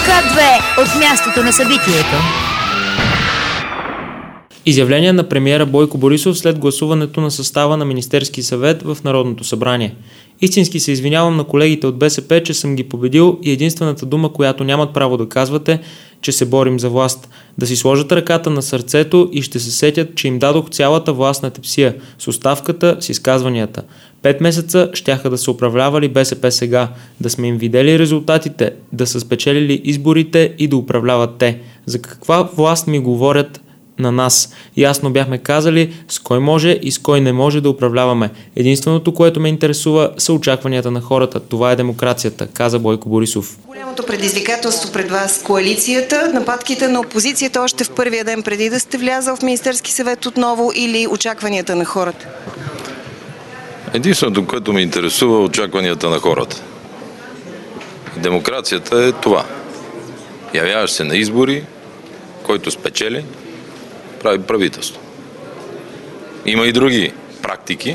К2 от мястото на събитието. Изявление на премиера Бойко Борисов след гласуването на състава на Министерски съвет в Народното събрание. Истински се извинявам на колегите от БСП, че съм ги победил и единствената дума, която нямат право да казвате, че се борим за власт. Да си сложат ръката на сърцето и ще се сетят, че им дадох цялата власт на тепсия, с оставката, с изказванията. 5 месеца щяха да са управлявали БСП сега, да сме им видели резултатите, да са спечелили изборите и да управляват те. За каква власт ми говорят на нас? Ясно бяхме казали с кой може и с кой не може да управляваме. Единственото, което ме интересува, са очакванията на хората. Това е демокрацията, каза Бойко Борисов. Голямото предизвикателство пред вас коалицията, нападките на опозицията още в първия ден преди да сте влязал в Министерски съвет отново или очакванията на хората? Единственото, което ме интересува, е очакванията на хората. Демокрацията е това. Явяваш се на избори, който спечели, прави правителство. Има и други практики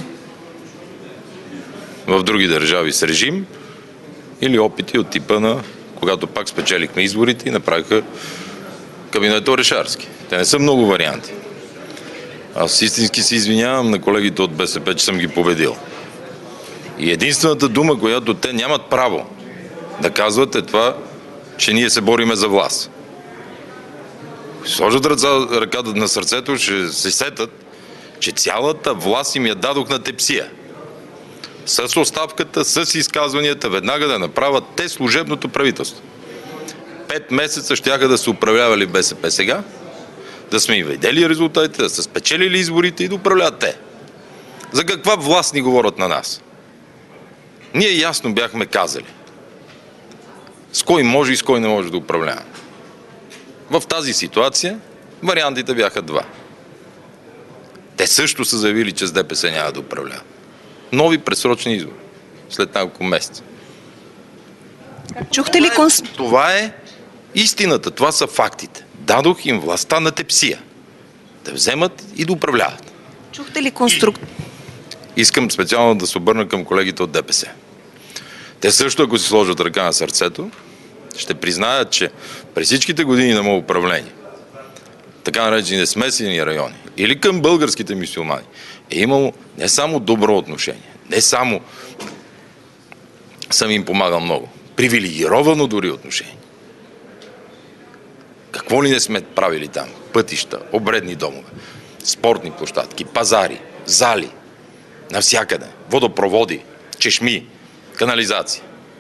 в други държави с режим или опити от типа на когато пак спечелихме изборите и направиха кабинет Орешарски. Те не са много варианти. Аз истински се извинявам на колегите от БСП, че съм ги победил. И единствената дума, която те нямат право да казват, е това, че ние се бориме за власт. Сложат ръката на сърцето, ще се сетат, че цялата власт им я дадох на тепсия. С оставката, с изказванията, веднага да направят те служебното правителство. 5 месеца щяха да се управлявали БСП сега, да сме и видели резултатите, да са спечелили изборите и да управляват те. За каква власт ни говорят на нас? Ние ясно бяхме казали с кой може и с кой не може да управляваме. В тази ситуация вариантите бяха два. Те също са заявили, че с ДПС няма да управляват. Нови предсрочни избори след няколко месеца. Чухте ли Това е истината, това са фактите. Дадох им властта на тепсия. Да вземат и да управляват. Чухте ли Искам специално да се обърна към колегите от ДПС. Те също, ако си сложат ръка на сърцето, ще признаят, че през всичките години на моето управление, така наречени смесени райони, или към българските мюсюлмани, е имало не само добро отношение, не само съм им помагал много, привилегировано дори отношение. Какво ли не сме правили там? Пътища, обредни домове, спортни площадки, пазари, зали, навсякъде, водопроводи, чешми, канализация.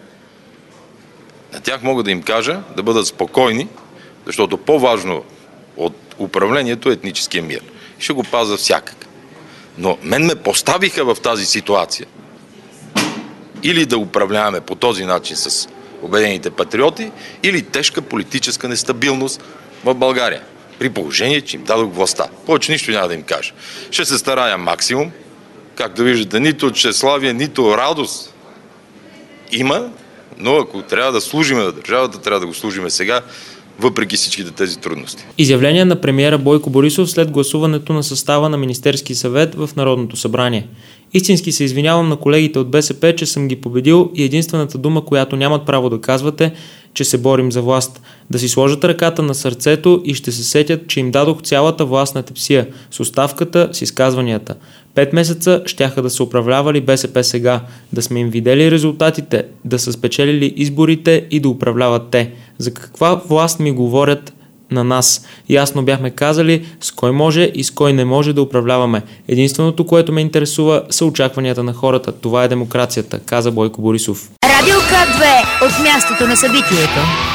На тях мога да им кажа да бъдат спокойни, защото по-важно от управлението е етническия мир. Ще го пазя всякак. Но мен ме поставиха в тази ситуация. Или да управляваме по този начин с Обединените патриоти, или тежка политическа нестабилност в България. При положение, че им дадох властта. Повече нищо няма да им кажа. Ще се старая максимум. Както виждате, нито тщеславие, нито радост има, но ако трябва да служиме на държавата, трябва да го служиме сега, въпреки всичките тези трудности. Изявление на премиера Бойко Борисов след гласуването на състава на Министерски съвет в Народното събрание. Истински се извинявам на колегите от БСП, че съм ги победил и единствената дума, която нямат право да казвате, че се борим за власт. Да си сложат ръката на сърцето и ще се сетят, че им дадох цялата власт на тепсия, с оставката, с изказванията. 5 месеца щяха да са управлявали БСП сега, да сме им видели резултатите, да са спечелили изборите и да управляват те. За каква власт ми говорят на нас? Ясно бяхме казали с кой може и с кой не може да управляваме. Единственото, което ме интересува, са очакванията на хората. Това е демокрацията, каза Бойко Борисов. Радио К2 от мястото на събитието.